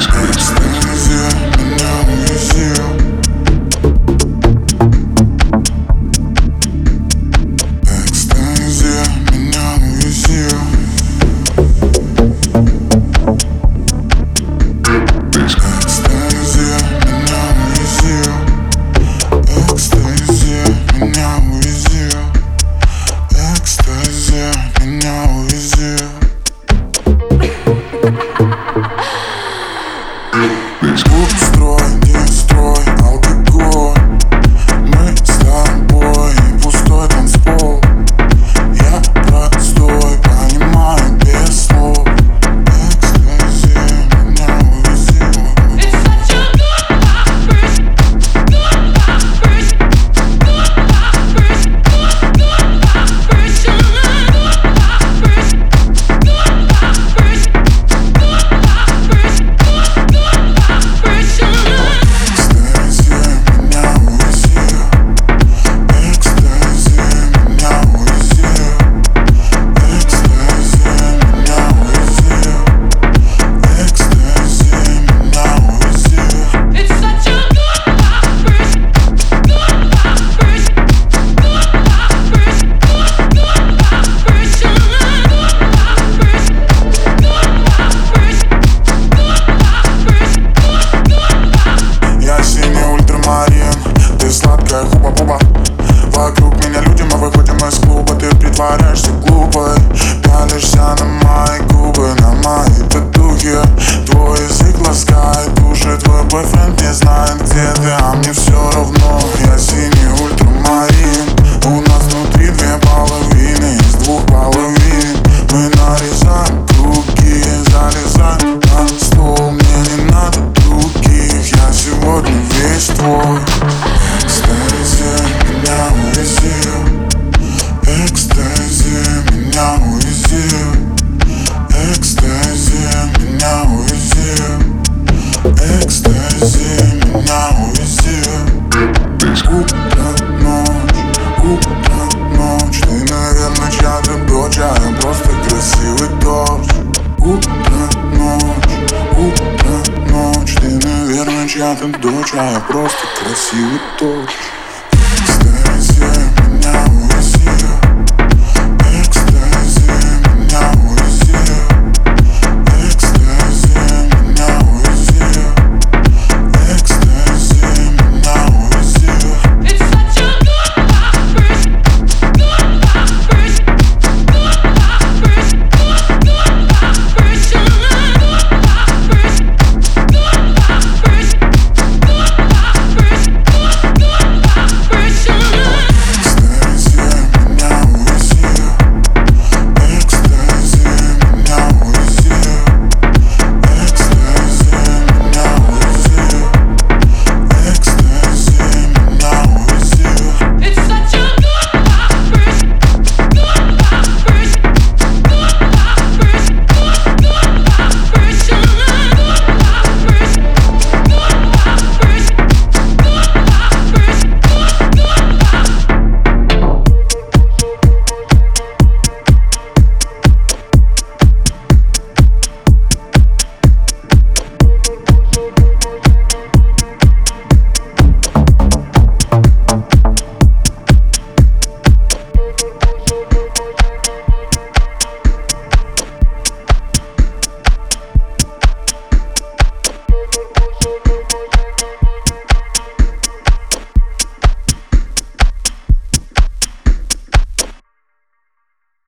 Экстазия меня увезет. Экстазия меня увезет. Экстазия меня увезет. Экстазия меня увезет. Экстазия меня увезет. Строй, не строй, алкоголь. Мы с тобой, пустой танцпол. Я простой, понимаю без слов. Экстазия меня увезет. It's such a good vibration, good vibration, good vibration, good vibration, good vibration, good vibration, good vibration, good vibration. Экстазия меня увезет. Экстазия меня увезет. Экстазия меня увезет. Экстазия меня увезет. It's such a good vibration, good vibration, good vibration, good vibration, Я синий ультрамарин, ты сладкая хуба-буба. Вокруг меня люди, мы выходим из клуба. Ты притворяешься глупой, пялишься на мои губы, на мои татухи. Твой язык ласкает уши, твой бойфренд не знает, где ты, а мне все равно. Я синий ультрамарин, у нас внутри две половины из двух половин. Мы нарезаем круги, залезаем на стол. Мне не надо других, я сегодня весь твой. Экстазия меня увезет. Экстазия меня увезет. Экстазия меня увезет. Экстазия меня увезет. Утро, ночь, ты, наверное, чья-то дочь, а я просто красивый торс. Утро, ночь, ты, наверное, чья-то дочь, а я просто красивый торс.